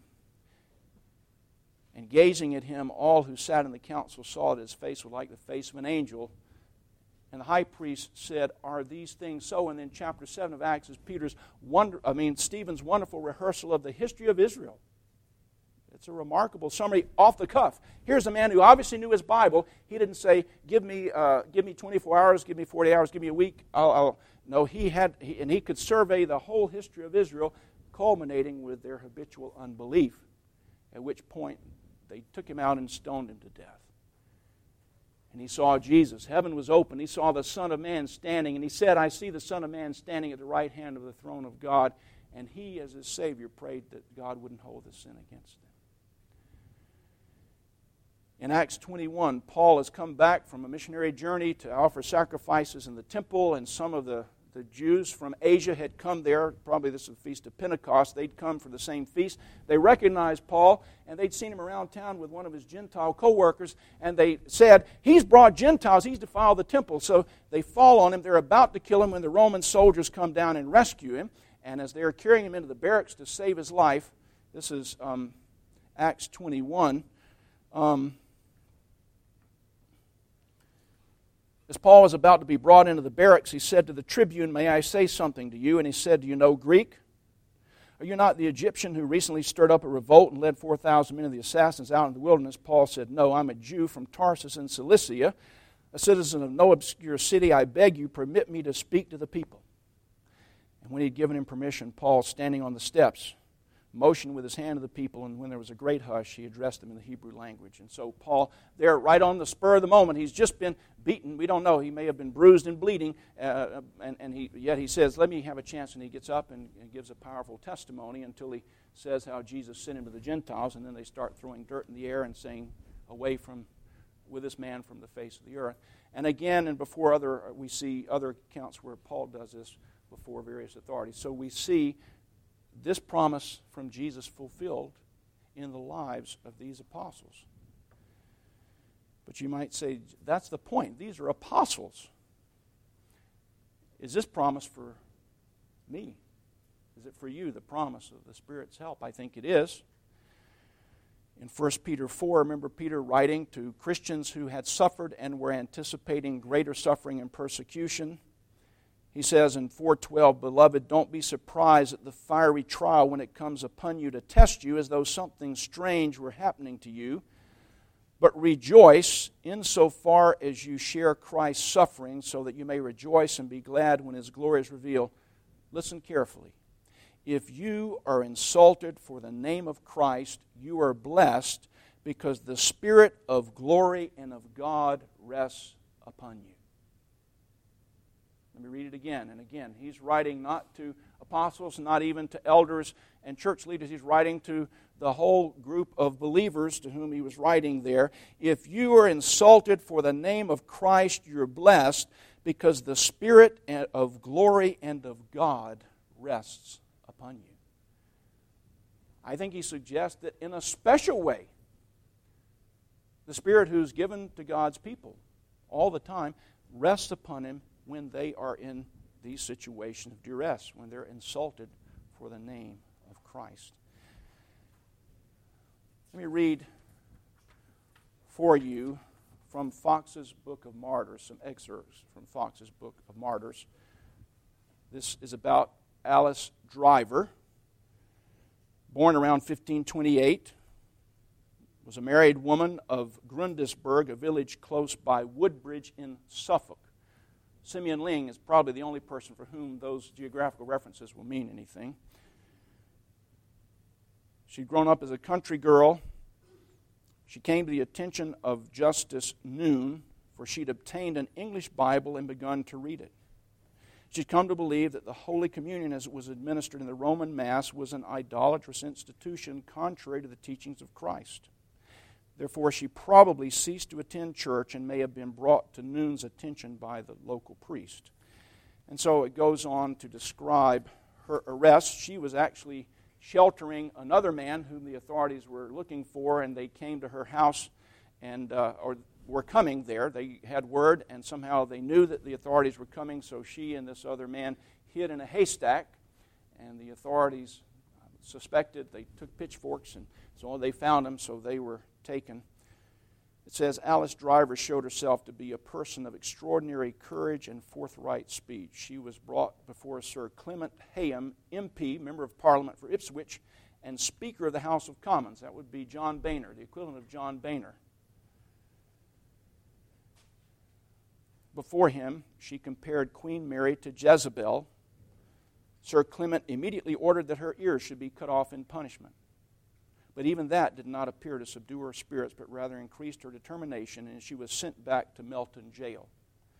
And gazing at him, all who sat in the council saw that his face was like the face of an angel. And the high priest said, "Are these things so?" And then chapter 7 of Acts is Stephen's wonderful rehearsal of the history of Israel. It's a remarkable summary off the cuff. Here's a man who obviously knew his Bible. He didn't say, give me 24 hours, give me 40 hours, give me a week. No, he could survey the whole history of Israel, culminating with their habitual unbelief, at which point they took him out and stoned him to death. And he saw Jesus. Heaven was open. He saw the Son of Man standing, and he said, "I see the Son of Man standing at the right hand of the throne of God." And he, as his Savior, prayed that God wouldn't hold his sin against them. In Acts 21, Paul has come back from a missionary journey to offer sacrifices in the temple, and some of the Jews from Asia had come there. Probably this is the Feast of Pentecost. They'd come for the same feast. They recognized Paul, and they'd seen him around town with one of his Gentile co-workers, and they said, "He's brought Gentiles. He's defiled the temple." So they fall on him. They're about to kill him when the Roman soldiers come down and rescue him. And as they're carrying him into the barracks to save his life, this is Acts 21, as Paul was about to be brought into the barracks, he said to the tribune, "May I say something to you?" And he said, "Do you know Greek? Are you not the Egyptian who recently stirred up a revolt and led 4,000 men of the assassins out in the wilderness?" Paul said, "No, I'm a Jew from Tarsus in Cilicia, a citizen of no obscure city. I beg you, permit me to speak to the people." And when he had given him permission, Paul, standing on the steps, motioned with his hand to the people, and when there was a great hush, he addressed them in the Hebrew language. And so Paul, there right on the spur of the moment, he's just been beaten. We don't know. He may have been bruised and bleeding, yet he says, "Let me have a chance," and he gets up and gives a powerful testimony until he says how Jesus sent him to the Gentiles, and then they start throwing dirt in the air and saying, "Away with this man from the face of the earth." And again, and before we see other accounts where Paul does this before various authorities. So we see this promise from Jesus fulfilled in the lives of these apostles. But you might say, that's the point. These are apostles. Is this promise for me? Is it for you, the promise of the Spirit's help? I think it is. In 1 Peter 4, remember Peter writing to Christians who had suffered and were anticipating greater suffering and persecution. He says in 4:12, "Beloved, don't be surprised at the fiery trial when it comes upon you to test you as though something strange were happening to you. But rejoice insofar as you share Christ's suffering, so that you may rejoice and be glad when His glory is revealed." Listen carefully. If you are insulted for the name of Christ, you are blessed because the Spirit of glory and of God rests upon you. Let me read it again and again. He's writing not to apostles, not even to elders and church leaders. He's writing to the whole group of believers to whom he was writing there. If you are insulted for the name of Christ, you're blessed because the Spirit of glory and of God rests upon you. I think he suggests that in a special way, the Spirit who's given to God's people all the time rests upon him when they are in these situations of duress, when they're insulted for the name of Christ. Let me read for you from Fox's Book of Martyrs, some excerpts from Fox's Book of Martyrs. This is about Alice Driver, born around 1528, was a married woman of Grundisburg, a village close by Woodbridge in Suffolk. Simeon Ling is probably the only person for whom those geographical references will mean anything. She'd grown up as a country girl. She came to the attention of Justice Noon, for she'd obtained an English Bible and begun to read it. She'd come to believe that the Holy Communion as it was administered in the Roman Mass was an idolatrous institution contrary to the teachings of Christ. Therefore, she probably ceased to attend church and may have been brought to Noon's attention by the local priest. And so it goes on to describe her arrest. She was actually sheltering another man whom the authorities were looking for, and they came to her house and or were coming there. They had word, and somehow they knew that the authorities were coming, so she and this other man hid in a haystack, and the authorities suspected. They took pitchforks, and so they found them, so they were taken. It says, Alice Driver showed herself to be a person of extraordinary courage and forthright speech. She was brought before Sir Clement Hayham, MP, Member of Parliament for Ipswich, and Speaker of the House of Commons. That would be John Boehner, the equivalent of John Boehner. Before him, she compared Queen Mary to Jezebel. Sir Clement immediately ordered that her ears should be cut off in punishment. But even that did not appear to subdue her spirits, but rather increased her determination, and she was sent back to Melton Jail.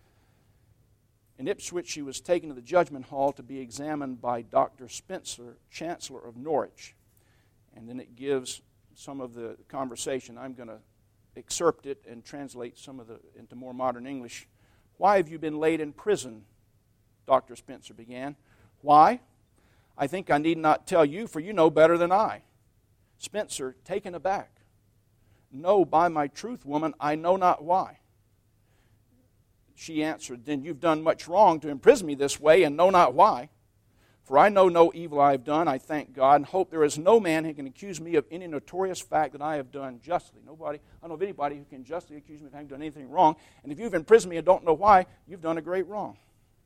In Ipswich, she was taken to the Judgment Hall to be examined by Dr. Spencer, Chancellor of Norwich. And then it gives some of the conversation. I'm going to excerpt it and translate some of it into more modern English. "Why have you been laid in prison?" Dr. Spencer began. "Why? I think I need not tell you, for you know better than I." Spencer, taken aback. "No, by my truth, woman, I know not why." She answered, "Then you've done much wrong to imprison me this way, and know not why. For I know no evil I have done, I thank God, and hope there is no man who can accuse me of any notorious fact that I have done justly." Nobody, I don't know of anybody who can justly accuse me of having done anything wrong. And if you've imprisoned me and don't know why, you've done a great wrong.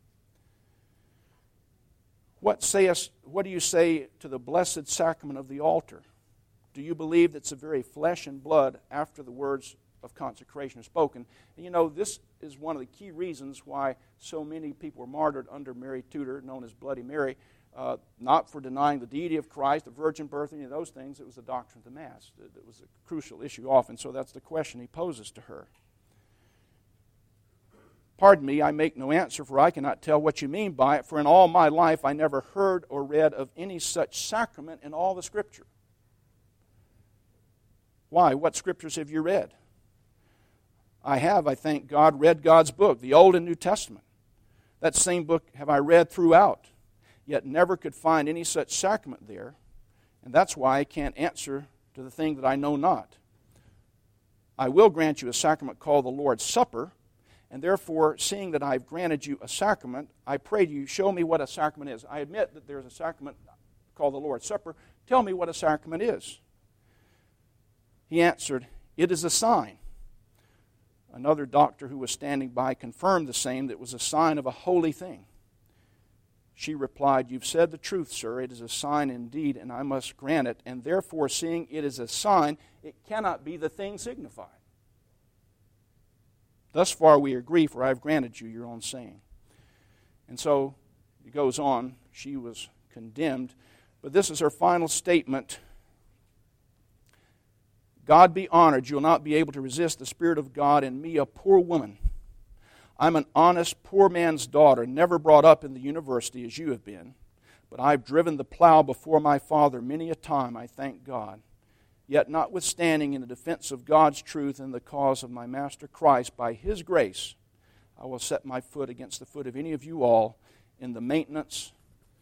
What do you say to the blessed sacrament of the altar? Do you believe that it's the very flesh and blood after the words of consecration are spoken? And you know, this is one of the key reasons why so many people were martyred under Mary Tudor, known as Bloody Mary, not for denying the deity of Christ, the virgin birth, any of those things. It was the doctrine of the Mass. It was a crucial issue often, so that's the question he poses to her. "Pardon me, I make no answer, for I cannot tell what you mean by it, for in all my life I never heard or read of any such sacrament in all the Scripture." "Why? What Scriptures have you read?" "I have, I thank God, read God's book, the Old and New Testament. That same book have I read throughout, yet never could find any such sacrament there, and that's why I can't answer to the thing that I know not. I will grant you a sacrament called the Lord's Supper, and therefore, seeing that I've granted you a sacrament, I pray you, show me what a sacrament is. I admit that there's a sacrament called the Lord's Supper. Tell me what a sacrament is." He answered, "It is a sign." Another doctor who was standing by confirmed the same, that it was a sign of a holy thing. She replied, "You've said the truth, sir. It is a sign indeed, and I must grant it. And therefore, seeing it is a sign, it cannot be the thing signified. Thus far we agree, for I have granted you your own saying." And so it goes on. She was condemned. But this is her final statement. "God be honored. You will not be able to resist the Spirit of God in me, a poor woman. I'm an honest, poor man's daughter, never brought up in the university as you have been. But I've driven the plow before my father many a time, I thank God. Yet notwithstanding, in the defense of God's truth and the cause of my Master Christ, by His grace, I will set my foot against the foot of any of you all in the maintenance,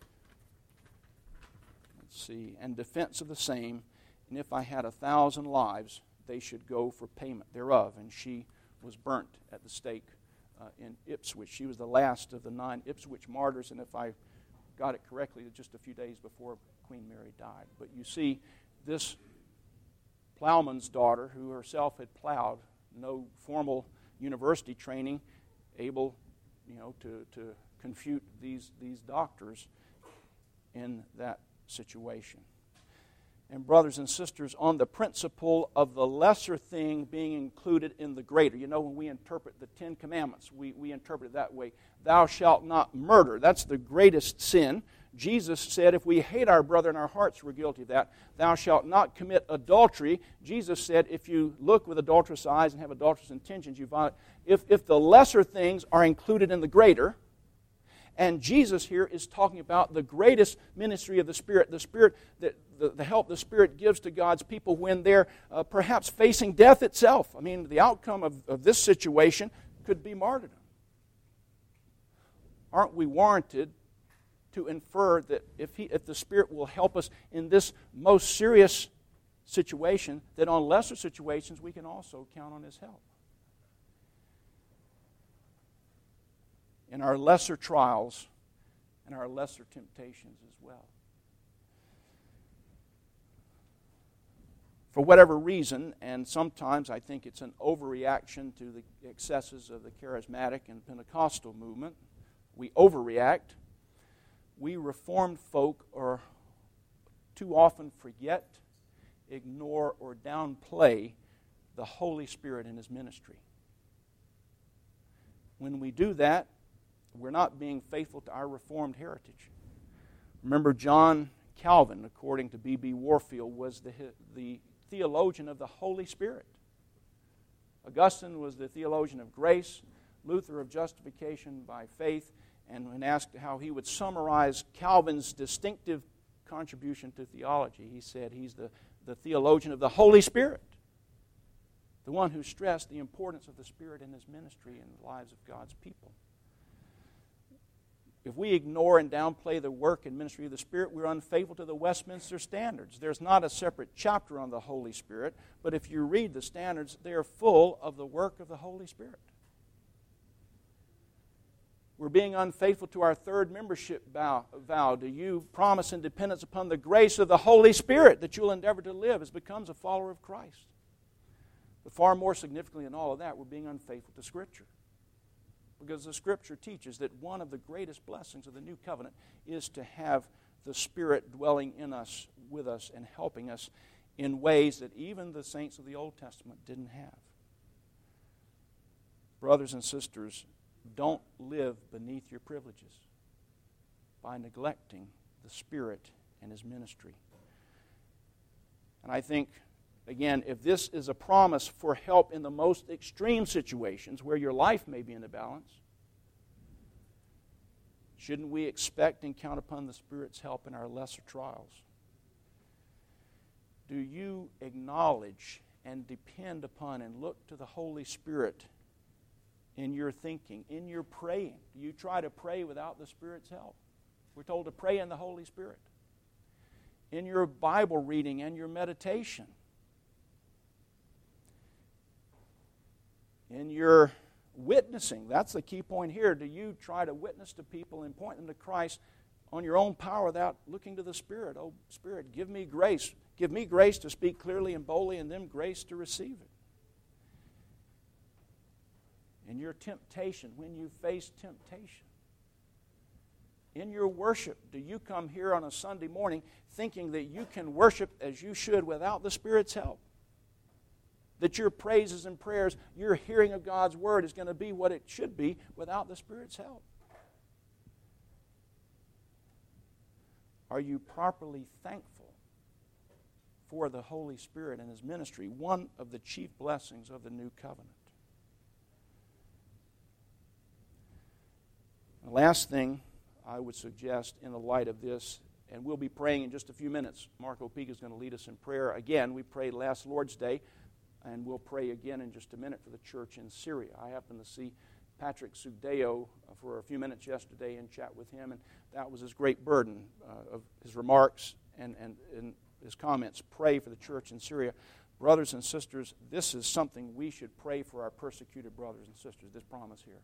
and defense of the same. And if I had 1,000 lives, they should go for payment thereof." And she was burnt at the stake in Ipswich. She was the last of the 9 Ipswich martyrs, and if I got it correctly, just a few days before Queen Mary died. But you see, this plowman's daughter, who herself had plowed, no formal university training, able, to confute these doctors in that situation. And brothers and sisters, on the principle of the lesser thing being included in the greater. When we interpret the 10 Commandments, we interpret it that way. Thou shalt not murder. That's the greatest sin. Jesus said if we hate our brother in our hearts, we're guilty of that. Thou shalt not commit adultery. Jesus said if you look with adulterous eyes and have adulterous intentions, you violate. If the lesser things are included in the greater, and Jesus here is talking about the greatest ministry of the Spirit that the help the Spirit gives to God's people when they're perhaps facing death itself. I mean, the outcome of this situation could be martyrdom. Aren't we warranted to infer that if the Spirit will help us in this most serious situation, that on lesser situations we can also count on His help? In our lesser trials and our lesser temptations as well. For whatever reason, and sometimes I think it's an overreaction to the excesses of the charismatic and Pentecostal movement, we overreact. We Reformed folk are too often forget, ignore, or downplay the Holy Spirit in His ministry. When we do that, we're not being faithful to our Reformed heritage. Remember, John Calvin, according to B.B. Warfield, was the theologian of the Holy Spirit. Augustine was the theologian of grace, Luther of justification by faith, and when asked how he would summarize Calvin's distinctive contribution to theology, he said he's the theologian of the Holy Spirit, the one who stressed the importance of the Spirit in His ministry in the lives of God's people. If we ignore and downplay the work and ministry of the Spirit, we're unfaithful to the Westminster Standards. There's not a separate chapter on the Holy Spirit, but if you read the standards, they are full of the work of the Holy Spirit. We're being unfaithful to our third membership vow. Do you promise in dependence upon the grace of the Holy Spirit that you'll endeavor to live as becomes a follower of Christ? But far more significantly than all of that, we're being unfaithful to Scripture. Because the Scripture teaches that one of the greatest blessings of the New Covenant is to have the Spirit dwelling in us, with us, and helping us in ways that even the saints of the Old Testament didn't have. Brothers and sisters, don't live beneath your privileges by neglecting the Spirit and His ministry. And I think, again, if this is a promise for help in the most extreme situations where your life may be in the balance, shouldn't we expect and count upon the Spirit's help in our lesser trials? Do you acknowledge and depend upon and look to the Holy Spirit in your thinking, in your praying? Do you try to pray without the Spirit's help? We're told to pray in the Holy Spirit. In your Bible reading and your meditation. In your witnessing, that's the key point here. Do you try to witness to people and point them to Christ on your own power without looking to the Spirit? Oh, Spirit, give me grace. Give me grace to speak clearly and boldly, and them grace to receive it. In your temptation, when you face temptation, in your worship, do you come here on a Sunday morning thinking that you can worship as you should without the Spirit's help? That your praises and prayers, your hearing of God's Word is going to be what it should be without the Spirit's help? Are you properly thankful for the Holy Spirit and His ministry, one of the chief blessings of the New Covenant? The last thing I would suggest in the light of this, and we'll be praying in just a few minutes. Mark Opeka is going to lead us in prayer. Again, we prayed last Lord's Day, and we'll pray again in just a minute for the church in Syria. I happened to see Patrick Sugdeo for a few minutes yesterday and chat with him, and that was his great burden of his remarks and his comments. Pray for the church in Syria. Brothers and sisters, this is something we should pray for our persecuted brothers and sisters, this promise here.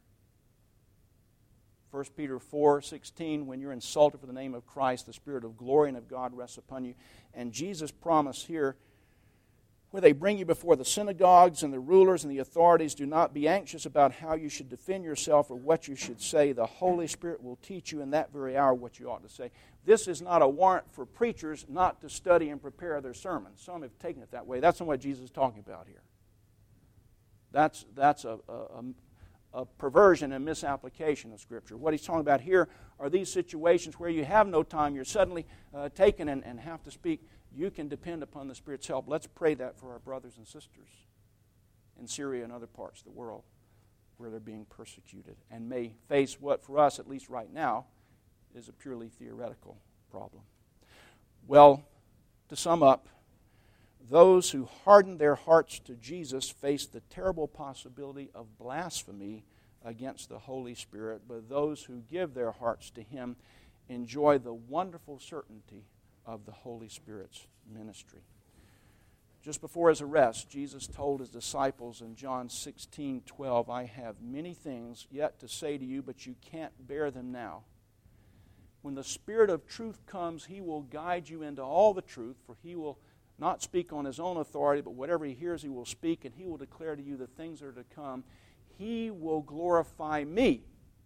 1 Peter 4:16, when you're insulted for the name of Christ, the Spirit of glory and of God rests upon you. And Jesus' promise here, where they bring you before the synagogues and the rulers and the authorities, do not be anxious about how you should defend yourself or what you should say. The Holy Spirit will teach you in that very hour what you ought to say. This is not a warrant for preachers not to study and prepare their sermons. Some have taken it that way. That's not what Jesus is talking about here. That's a perversion and misapplication of Scripture. What he's talking about here are these situations where you have no time, you're suddenly taken and have to speak. You can depend upon the Spirit's help. Let's pray that for our brothers and sisters in Syria and other parts of the world where they're being persecuted and may face what for us, at least right now, is a purely theoretical problem. Well, to sum up, those who harden their hearts to Jesus face the terrible possibility of blasphemy against the Holy Spirit, but those who give their hearts to Him enjoy the wonderful certainty of the Holy Spirit's ministry. Just before His arrest, Jesus told His disciples in John 16:12, I have many things yet to say to you, but you can't bear them now. When the Spirit of truth comes, He will guide you into all the truth, for He will not speak on His own authority, but whatever He hears He will speak, and He will declare to you the things that are to come. He will glorify Me,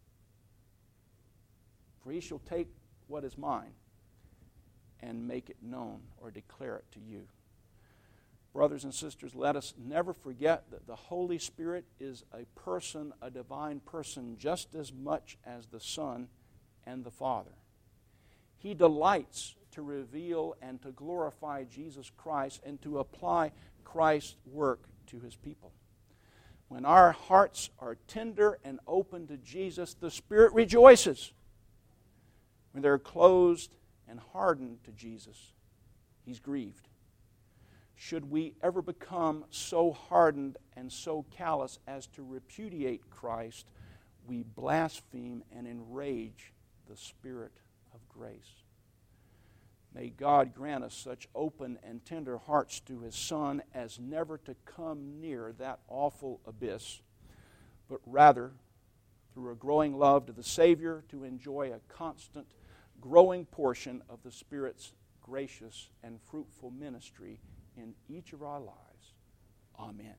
for He shall take what is mine and make it known or declare it to you. Brothers and sisters, let us never forget that the Holy Spirit is a person, a divine person, just as much as the Son and the Father. He delights to reveal and to glorify Jesus Christ and to apply Christ's work to His people. When our hearts are tender and open to Jesus, the Spirit rejoices. When they're closed and hardened to Jesus, He's grieved. Should we ever become so hardened and so callous as to repudiate Christ, we blaspheme and enrage the Spirit of grace. May God grant us such open and tender hearts to His Son as never to come near that awful abyss, but rather, through a growing love to the Savior, to enjoy a constant, growing portion of the Spirit's gracious and fruitful ministry in each of our lives. Amen.